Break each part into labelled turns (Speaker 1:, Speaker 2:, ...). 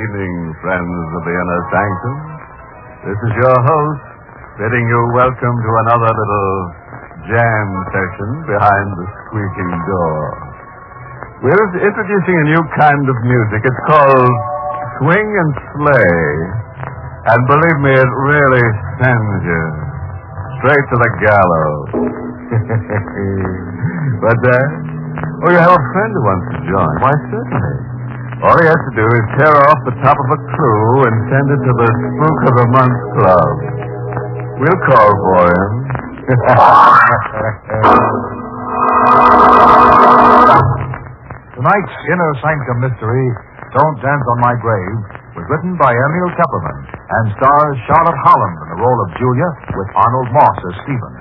Speaker 1: evening, friends of the Inner Sanctum. This is your host, bidding you welcome to another little jam session behind the squeaking door. We're introducing a new kind of music. It's called Swing and Slay. And believe me, it really sends you straight to the gallows. But, you have a friend who wants to join. Why, certainly. All he has to do is tear off the top of a clue and send it to the Spook of the Month Club. We'll call for him.
Speaker 2: Tonight's Inner Sanctum mystery, Don't Dance on My Grave, was written by Emil Tepperman and stars Charlotte Holland in the role of Julia with Arnold Moss as Stephen.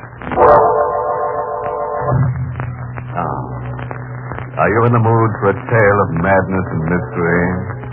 Speaker 1: Are you in the mood for a tale of madness and mystery?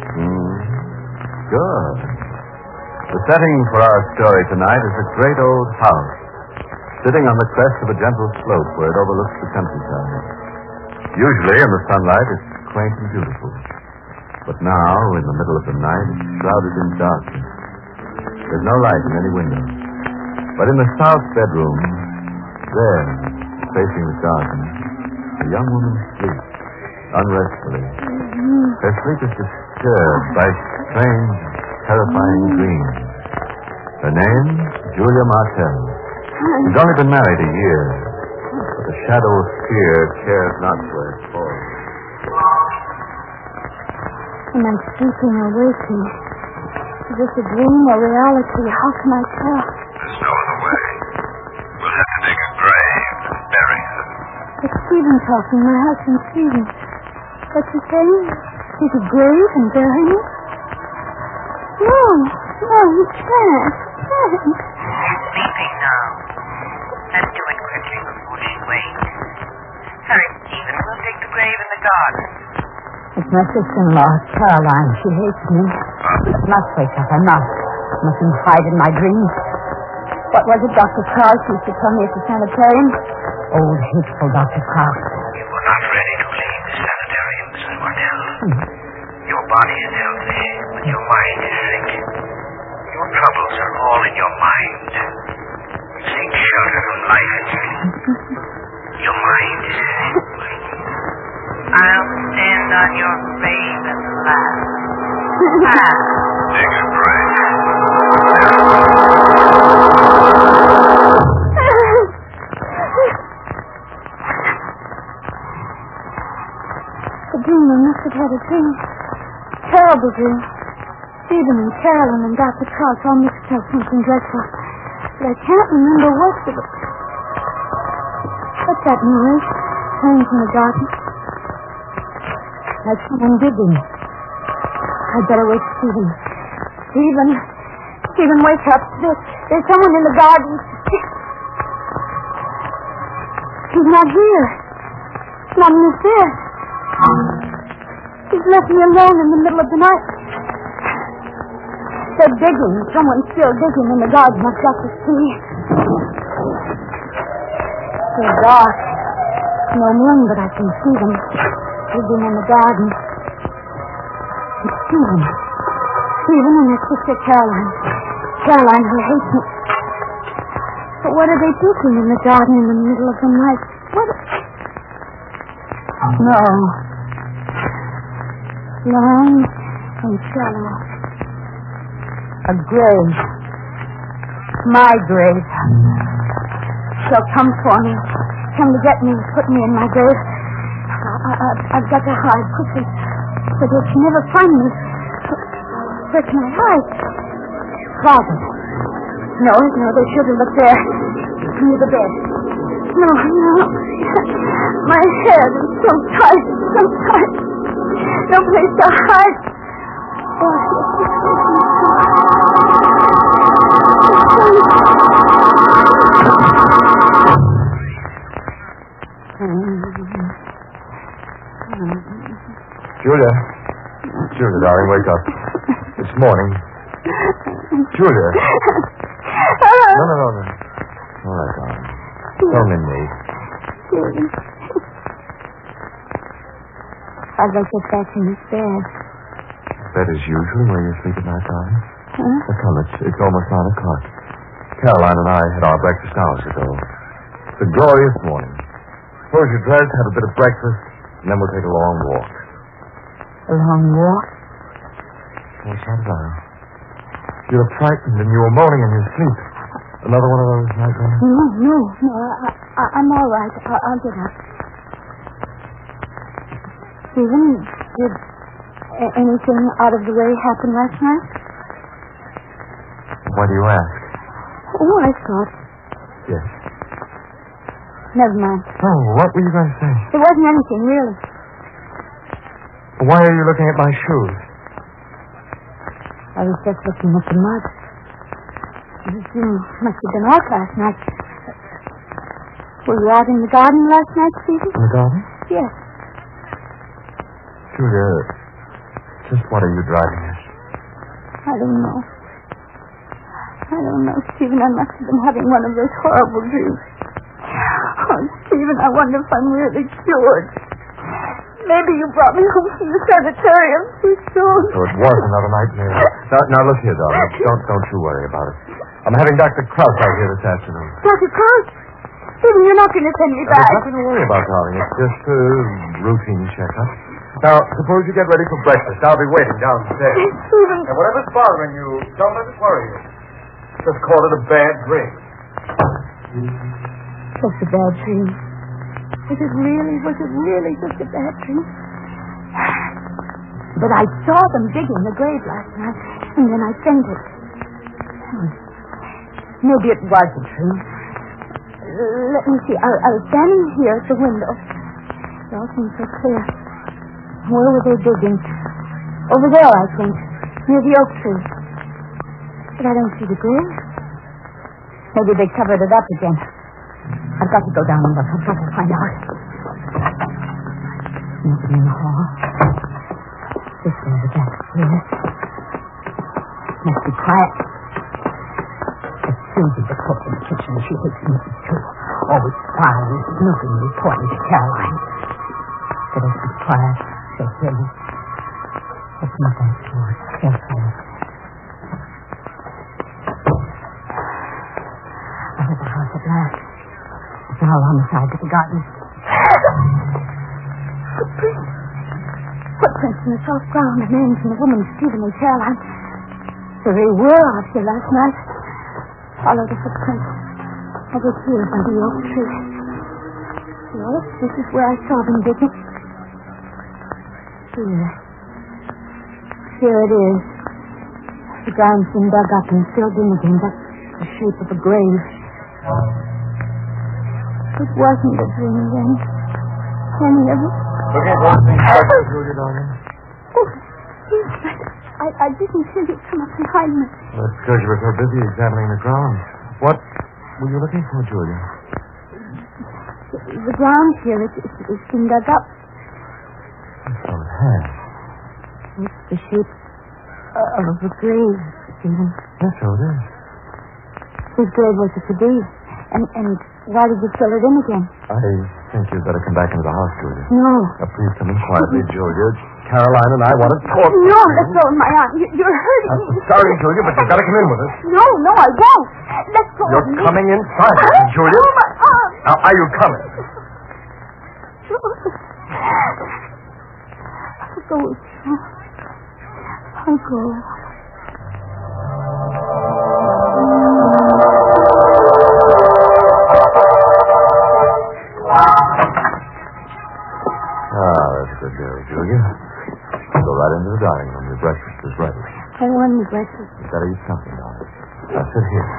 Speaker 1: Good. The setting for our story tonight is a great old house, sitting on the crest of a gentle slope where it overlooks the countryside. Usually, in the sunlight, it's quaint and beautiful. But now, in the middle of the night, it's shrouded in darkness. There's no light in any window. But in the south bedroom, there, facing the garden, a young woman sleeps, unrestfully. Her sleep is disturbed by strange, terrifying dreams. Her name, Julia Martell. She's only been married a year, but the shadow of fear cares not where it falls.
Speaker 3: Am I sleeping or waking? Is this a dream or reality? How can I tell?
Speaker 4: There's no other way. We'll have to dig a grave and bury her.
Speaker 3: It's Stephen talking, my husband Stephen. What's he saying? Dig a grave and bury me? No, you can't.
Speaker 5: She's sleeping now. Let's do it quickly before she wakes. Hurry, Stephen. We'll dig the grave in the garden.
Speaker 3: It's my sister-in-law, Caroline. She hates me. I must wake up. I must. I mustn't hide in my dreams. What was it Dr. Krauss used to tell me at the sanitarium? Old, hateful Dr. Krauss.
Speaker 4: You were not ready to leave the sanitarium, Mrs. Martell. Your body is healthy, but your mind is sick. Your troubles are all in your mind. Seek shelter from life and sleep. Your mind is sick.
Speaker 5: I'll stand on your grave and laugh.
Speaker 4: Dig a grave.
Speaker 3: A dream. I must have had a dream. Terrible dream. Stephen and Carolyn and Dr. Krauss all mixed up something dreadful. But I can't remember what's of it. What's that noise? Coming from the garden? Like someone digging. I'd better wake Stephen. Stephen, wake up. There's someone in the garden. He's not here. Not in this bed. He's left me alone in the middle of the night. They're digging. Someone's still digging in the garden. I've got to see. It's dark. No moon, but I can see them digging in the garden. It's Stephen and his sister Caroline. Caroline, who hates me. But what are they digging in the garden in the middle of the night? What? No. Long and shallow. A grave. My grave. She'll come for me. Come to get me, put me in my grave. I've got to hide quickly, so that she'll never find me. Where can I hide? Closet. No, they shouldn't look there. Near the bed. No. My head is so tight. No place to hide.
Speaker 2: Julia, darling, wake up. It's morning. Julia. No. All right, darling. Don't in me.
Speaker 3: I'd like to get back in this bed.
Speaker 2: bed as usual where you sleep at night, darling?
Speaker 3: Huh?
Speaker 2: Now, come, it's almost 9 o'clock. Caroline and I had our breakfast hours ago. It's a glorious morning. Suppose you dress, have a bit of breakfast, and then we'll take a long walk.
Speaker 3: A long walk?
Speaker 2: Oh, so did I. You were frightened and you were moaning in your sleep. Another one of those nightmares?
Speaker 3: No. I'm all right. I'll get up. Stephen, did anything out of the way happen last night?
Speaker 2: Why do you ask?
Speaker 3: Oh, I thought.
Speaker 2: Yes.
Speaker 3: Never mind.
Speaker 2: Oh, what were you going to say?
Speaker 3: It wasn't anything, really.
Speaker 2: Why are you looking at my shoes?
Speaker 3: I was just looking at the mud. You must have been off last night. Were you out in the garden last night, Stephen?
Speaker 2: In the garden?
Speaker 3: Yes.
Speaker 2: Julia, just what are you driving at?
Speaker 3: I don't know, Stephen. I must have been having one of those horrible dreams. Oh, Stephen, I wonder if I'm really cured. Maybe you brought me home from the sanitarium too soon.
Speaker 2: So it was another nightmare. Now look here, darling. Don't you worry about it. I'm having Dr. Krause out here this afternoon.
Speaker 3: Dr. Krause? Stephen, you're not going to send me back.
Speaker 2: There's nothing to worry about, darling. It's just a routine checkup. Now, suppose you get ready for breakfast. I'll be waiting downstairs.
Speaker 3: Stephen.
Speaker 2: And whatever's bothering you, don't let it worry you. Just call it a bad dream.
Speaker 3: Just a bad dream. Was it really just a bad dream? But I saw them digging the grave last night, and then I fainted. Maybe it was a dream. Let me see. I was standing here at the window. It all seemed so clear. Where were they digging? Over there, I think, near the oak tree. But I don't see the grave. Maybe they covered it up again. I've got to go down and look. I've got to find out. Nothing in the hall. This way, the back's clear. Must be quiet. It's Susie, the cook in the kitchen. She hates music, too. Always spying, snooping, reporting to Caroline. But if it's quiet, she'll hear me. Open the back door. Carefully. Out of the house at last. It's all on the side of the garden. Footprints in the soft ground, the names and the woman, Stephen and Caroline. So they were out here last night. Follow the footprints. Over here by the oak tree. Yes, this is where I saw them digging. Here it is. The ground's been dug up and filled in again. That's the shape of a grave. It wasn't a dream then. Any of it.
Speaker 2: Looking for anything special, Julia, darling?
Speaker 3: Oh, yes, I didn't hear you come up behind me.
Speaker 2: Well, that's because you were so busy examining the ground. What were you looking for, Julia?
Speaker 3: The ground here, it's been dug up.
Speaker 2: So it has.
Speaker 3: It's the shape of a grave, Stephen.
Speaker 2: Yes, so it is.
Speaker 3: Whose grave was it to be? And why did you fill it in again?
Speaker 2: I think you'd better come back into the house, Julia.
Speaker 3: No.
Speaker 2: Now, please come in quietly, Julia. Caroline and I want to talk.
Speaker 3: No, let go of my arm. You're hurting me.
Speaker 2: I'm sorry, Julia, but you've got to come in with us.
Speaker 3: No, I won't. Let go of
Speaker 2: You're
Speaker 3: me.
Speaker 2: coming inside, Julia.
Speaker 3: Oh, my arm.
Speaker 2: Now, are you coming?
Speaker 3: I'll go with you. I'll go.
Speaker 2: That's a good girl, Julia. Go right into the dining room. Your breakfast is ready.
Speaker 3: I want any breakfast.
Speaker 2: You've got to eat something, darling. Now, sit here.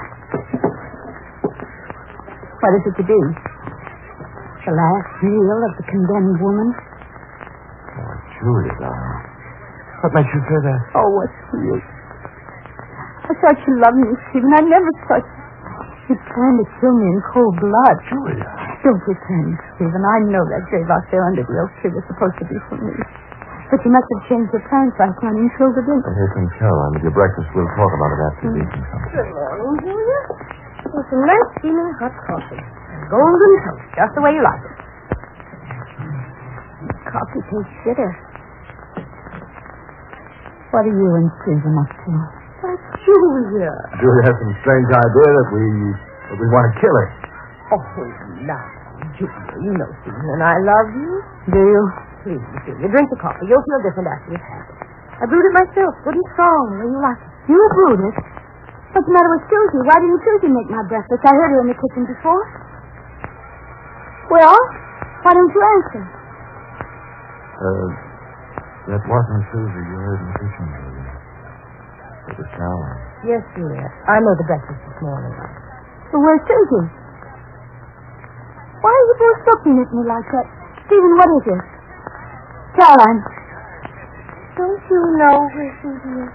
Speaker 3: What is it to be? The last meal of the condemned woman?
Speaker 2: Oh, Julia, darling. What makes you say that?
Speaker 3: Oh, what's the use? I thought you loved me, Stephen. I never thought you'd plan to kill me in cold blood.
Speaker 2: Julia.
Speaker 3: Don't pretend, Stephen. I know that grave out there under the oak tree was supposed to be for me. But you must have changed your plans last night and filled it in.
Speaker 2: Well, here comes Caroline with your breakfast. We'll talk about it after you've eaten something.
Speaker 3: Good morning, Julia. It's a nice steaming hot coffee. Golden toast, just the way you like it. Coffee tastes bitter. What are you and Susan up to?
Speaker 6: That's Julia.
Speaker 2: Julia has some strange idea that we want to kill her.
Speaker 6: Oh, now, Julia, you know Susan and I love you.
Speaker 3: Do you?
Speaker 6: Please, Julia, drink the coffee. You'll feel different after you've had it. I brewed it myself, good and strong. Will you like it?
Speaker 3: You brewed it? What's the matter with Susie? Why didn't Susie make my breakfast? I heard her in the kitchen before. Well, why didn't you answer?
Speaker 2: That wasn't Susie you heard in the kitchen, Julia. It was Caroline.
Speaker 6: Yes, Julia. I made the breakfast this morning.
Speaker 3: Well, where's Susie? Why are you both looking at me like that? Stephen, what is it? Caroline.
Speaker 6: Don't you know where Susie is?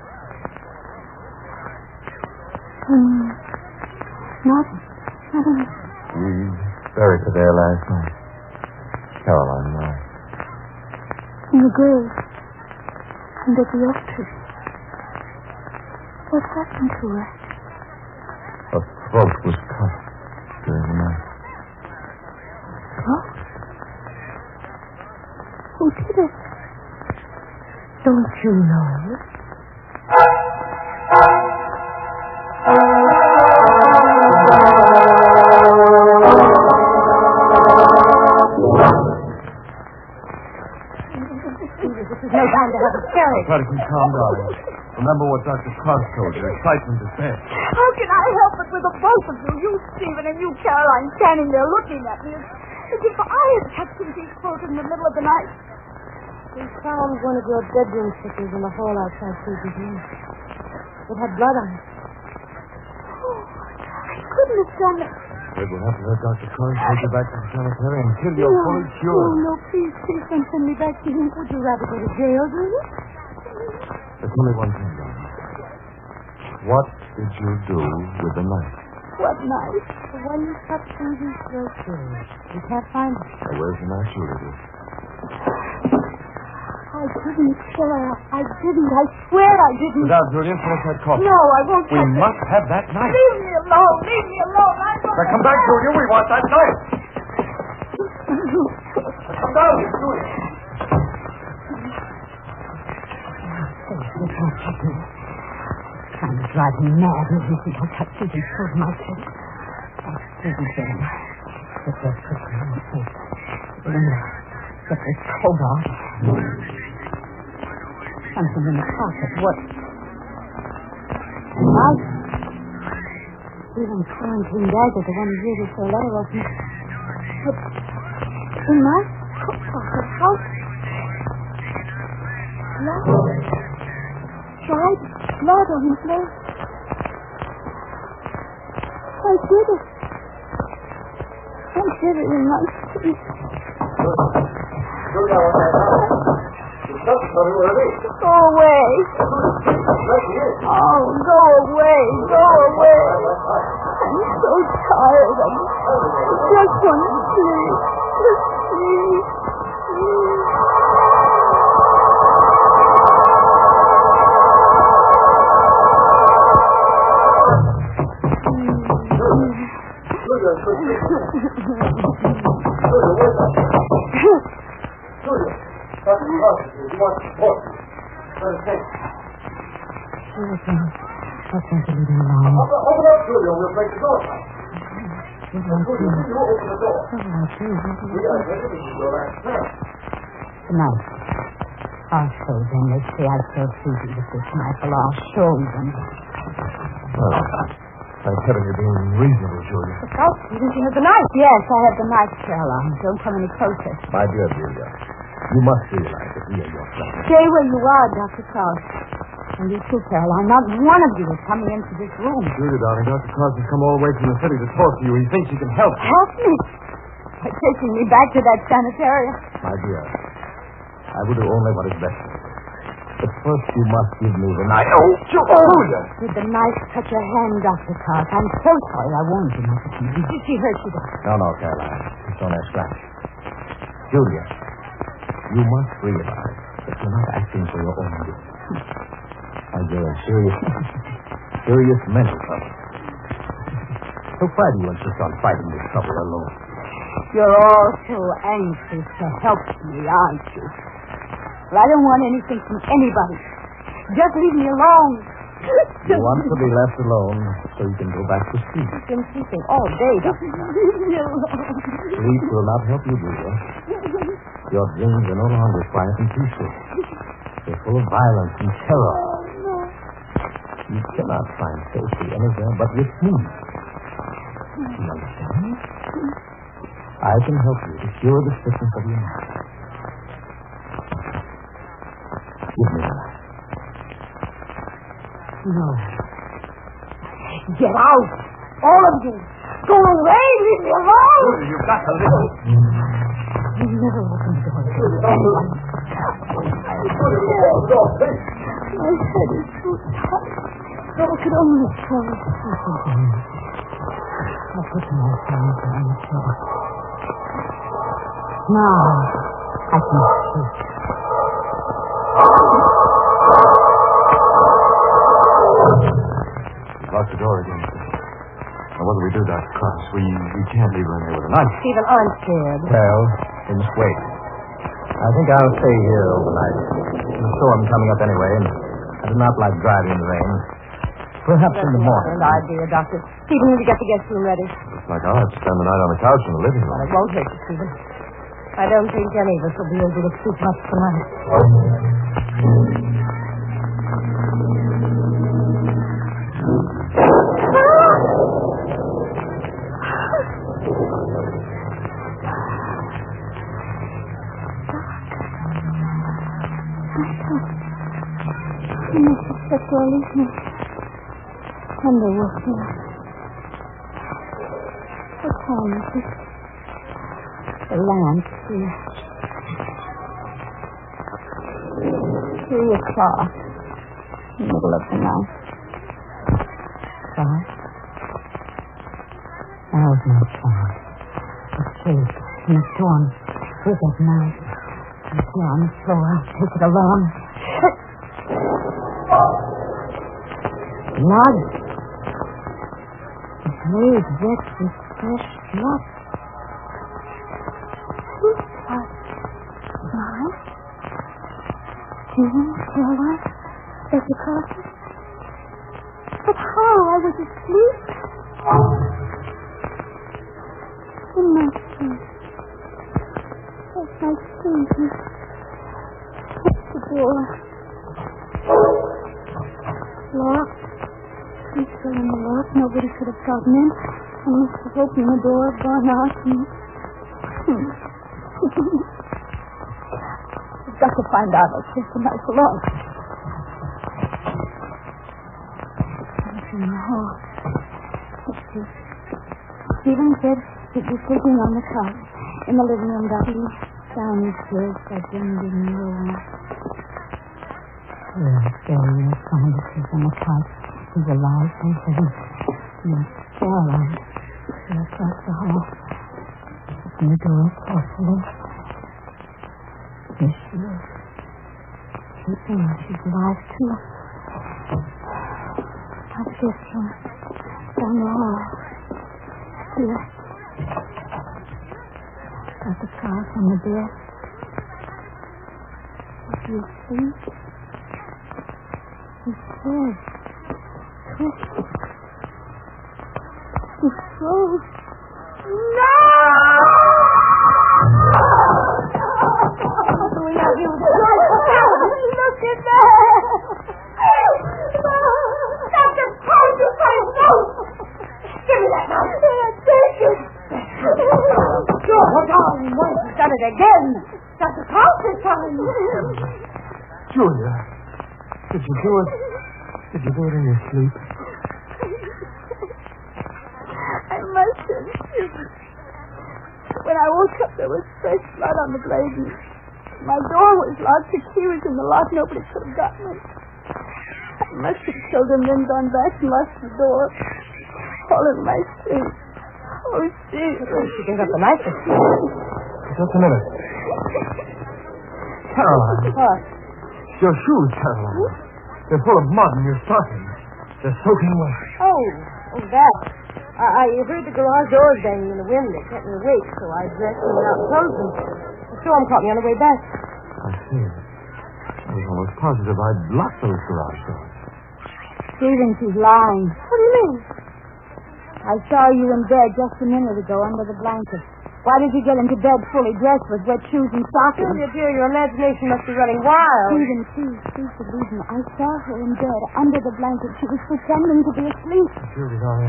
Speaker 3: Nothing.
Speaker 2: We buried her there last night. Caroline and I.
Speaker 3: In the grave. And at the oak tree. What happened to her?
Speaker 2: Her throat was cut during the night.
Speaker 3: What? Who did it?
Speaker 6: Don't you know? No time to have a scary.
Speaker 2: Try to keep calm, darling. Remember what Dr. Cross told you. Excitement is best.
Speaker 3: How can I help it with the both of you? You, Stephen, and you, Caroline, standing there looking at me. As if I had cut Susie's throat in the middle of the night.
Speaker 6: We found one of your bedroom slippers in the hall outside Susie's room. It had blood on it.
Speaker 3: Oh, I couldn't have done it.
Speaker 2: Red will have to let Dr. Cross take you back to the sanitarium until you're fully
Speaker 3: Oh,
Speaker 2: cured.
Speaker 3: no, please don't send me back to him. Would you rather go to jail, do you?
Speaker 2: There's only one thing, darling. What did you do with the knife?
Speaker 3: What knife?
Speaker 6: The one you cut Susie's throat with. We can't find it.
Speaker 2: Now, where's the knife, Julia?
Speaker 3: I didn't kill her. I didn't. I swear I didn't.
Speaker 2: Without Julia, finish that coffee.
Speaker 3: No, I won't
Speaker 2: We
Speaker 3: touch it.
Speaker 2: must have that knife.
Speaker 3: Leave me alone. Leave me alone. I'm going
Speaker 2: Now, come back, Julia. We want that knife. Now, come down here, Julia.
Speaker 3: Trying to drive me mad. You think I'll cut Susie's throat myself? Oh, Susie said, get that cookie in the face. Get this cobalt. Something in the pocket. What? A knife? Even quarantine dagger, the one who uses for a letter opener. But in my coat pocket, how? Blood. Dried blood on his leg. I did it. I did it in my sleep. Go away. Oh, go away. Go away. I'm so tired. I just want to sleep. Just sleep. Tonight, I'll show them. They say I killed Susie with this knife. Well, I'll show them.
Speaker 2: Well, thank heaven you're being reasonable, Julia.
Speaker 6: Look out, Susan. She has the knife.
Speaker 3: Yes, I have the knife, Caroline. Don't come any closer.
Speaker 2: My dear Julia, you must realize that we are your friends.
Speaker 3: Stay where you are, Dr. Klaus. And you too, Caroline. Not one of you is coming into this room.
Speaker 2: Julia, darling, Dr. Cross has come all the way from the city to talk to you. He thinks he can help.
Speaker 3: Help me. By taking me back to that sanitarium.
Speaker 2: My dear, I will do only what is best for you. But first you must give me the knife. Oh, Julia!
Speaker 3: Did the knife cut your hand, Dr. Klaus? I'm so sorry. I warned you not to come. Did she hurt you?
Speaker 2: No, Caroline. It's on that scratch. Julia, you must realize that you're not acting for your own good. And you're in serious mental trouble. So why do you insist on fighting this trouble alone?
Speaker 3: You're all so anxious to help me, aren't you? Well, I don't want anything from anybody. Just leave me alone.
Speaker 2: You want to be left alone so you can go back to sleep.
Speaker 3: I've been sleeping all day, Dr. Leave me alone.
Speaker 2: Sleep will not help you, Julia. Your dreams are no longer quiet and peaceful. They're full of violence and terror.
Speaker 3: No.
Speaker 2: You cannot find safety anywhere but with me. You understand? I can help you to cure the sickness of your mind. Give me that.
Speaker 3: No. Get out! All of you! Go away! Leave me alone!
Speaker 1: You've got to listen.
Speaker 3: You never open the door to anyone. My head is so tight. I could only fall asleep again. I put my hands on the floor. Now I can sleep.
Speaker 1: Lock the door again. Now, what do we do, Dr. Cross? We can't leave her in there with a knife.
Speaker 3: Stephen, I'm scared.
Speaker 2: Well, we must wait. I think I'll stay here overnight. There's a storm coming up anyway, and I do not like driving in the rain. Perhaps in the morning.
Speaker 3: An idea, Doctor. Stephen, will you get the guest room ready?
Speaker 1: Looks like I'll have to spend the night on the couch in the living room.
Speaker 3: Well, it won't hurt you, Stephen. I don't think any of us will be able to sleep much tonight. You must have set your leaving. And they were here. What time is it? The lamp's here. 3 o'clock. Middle of the night. 5. Now's no time. The shade and the storm was at night. It's here on the floor. I'll take it alone. Blood. The blade wet with fresh blood. Whose blood? Mine? Stephen, Caroline, Dr. Carson? But how? I was asleep. In my sleep. As I sleep, the door. Locked. He's still in the lock. Nobody could have gotten in. I must have opened the door, gone out, and... I've got to find out. I'll take the knife alone. It's in the hall. Let's see. Stephen said he'd be sleeping on the couch in the living room, Doctor. Downstairs, that bending room. Yes, there he is, coming to sleep on the couch. He's alive and heavy. Yes, Caroline. She's across the hall. Open the door carefully. Here she is. Sleeping. She's alive, too. I'll get her. Down the hall. Here. Got the couch on the bed. Is he asleep? He's dead. Twisted. He froze. No! We have you. Look at that! Dr. Carter, my note! Give me that knife. Take it. Hold on. He's done it again. Dr. Carter's time.
Speaker 2: Julia, did you do it? Did you do it in your sleep?
Speaker 3: I must have. When I woke up, there was fresh blood on the blade. My door was locked. The key was in the lock. Nobody could have gotten it. I must have killed him, then gone back and locked the door. All in my sleep. Oh, Steve. She gave up the knife.
Speaker 2: Just a minute. Caroline.
Speaker 3: What?
Speaker 2: Your shoes, Caroline. They're full of mud and you're starting. They're soaking wet.
Speaker 3: Oh, that. I heard the garage doors banging in the wind. They kept me awake, so I dressed and went out and closed them. The storm caught me on the way back.
Speaker 2: I see. was almost positive I'd locked those garage doors.
Speaker 3: Stephen, she's lying.
Speaker 6: What do you mean?
Speaker 3: I saw you in bed just a minute ago under the blanket. Why did you get into bed fully dressed with wet shoes and stockings?
Speaker 6: Julia, dear, your imagination must be running wild.
Speaker 3: Stephen, please believe me. I saw her in bed under the blanket. She was pretending to be asleep.
Speaker 2: Julia,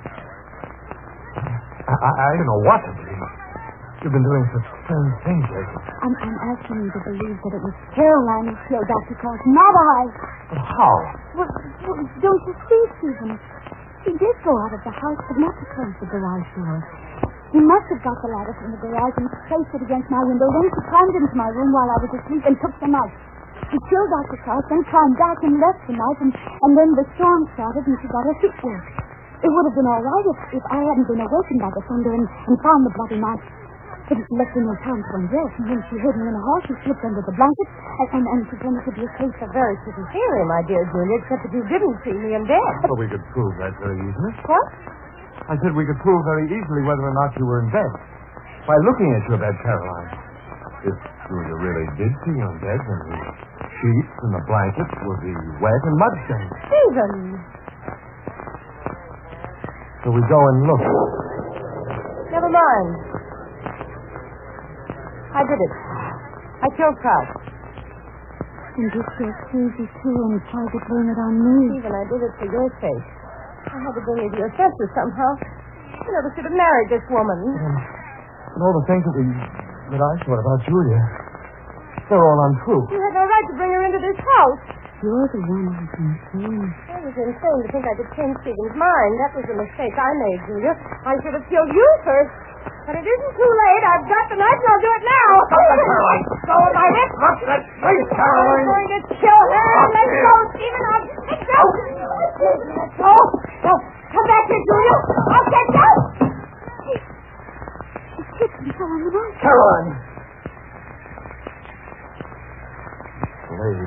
Speaker 2: I don't know what to believe. You've been doing such strange things lately.
Speaker 3: I'm asking you to believe that it was Caroline who killed Dr. Cross, not I.
Speaker 2: But how?
Speaker 3: Well, don't you see, Stephen? She did go out of the house, but not to close the garage door. He must have got the ladder from the garage and placed it against my window. Then she climbed into my room while I was asleep and took the knife. She killed Dr. Cross, then climbed back and left the knife, and then the storm started and she got her feet wet. It would have been all right if I hadn't been awakened by the thunder and found the bloody knife. It left me no time to undress, and when she heard me in the hall, she slipped under the blanket, and pretended to be asleep.
Speaker 6: A very pretty theory, my dear Julia, except that you didn't see me in bed.
Speaker 2: Well, we could prove that very easily.
Speaker 6: What?
Speaker 2: I said we could prove very easily whether or not you were in bed. By looking at your bed, Caroline. If Julia really did see you in bed, then the sheets and the blankets would be wet and mud-stained.
Speaker 6: Stephen!
Speaker 2: So we go and look.
Speaker 6: Never mind. I did it. I killed Kraus.
Speaker 3: And you feel crazy, too, and tried to blame it on me.
Speaker 6: Stephen, I did it for your sake. I had to bring you to your senses somehow. You never should have married this woman.
Speaker 2: And all the things that I thought about Julia, they're all untrue.
Speaker 6: You had no right to bring her into this house.
Speaker 3: You're the one who's insane.
Speaker 6: I was insane to think I could change Stephen's mind. That was a mistake I made, Julia. I should have killed you first. But it isn't too late. I've got the knife and I'll do it now.
Speaker 2: Caroline.
Speaker 6: Go with my whip.
Speaker 2: Drop that knife,
Speaker 6: I'm
Speaker 2: Caroline.
Speaker 6: going to kill her. Let go, Stephen. I'll let go. Let go. No, come back here, Julia. I'll get you.
Speaker 3: She kicked me so on the knife.
Speaker 2: Caroline. Blade.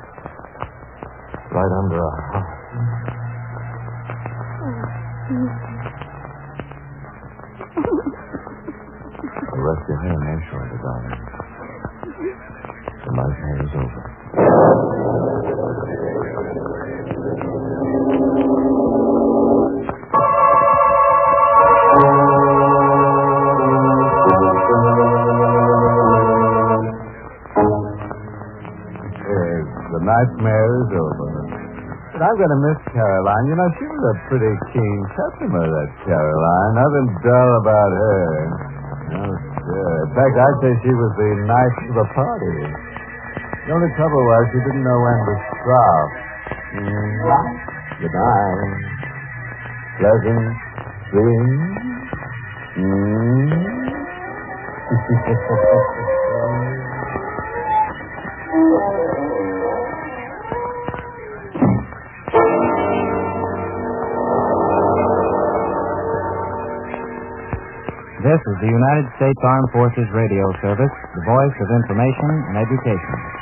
Speaker 2: Right under our house. Rest your hand there, shorter, darling. The nightmare is over.
Speaker 1: The nightmare is over. But I'm going to miss Caroline. You know, she was a pretty keen customer, that Caroline. Nothing dull about her. No, sure. In fact, I'd say she was the knife of the party. The only trouble was she didn't know when to stop. Good night. Pleasant dreams.
Speaker 7: This is the United States Armed Forces Radio Service, the voice of information and education.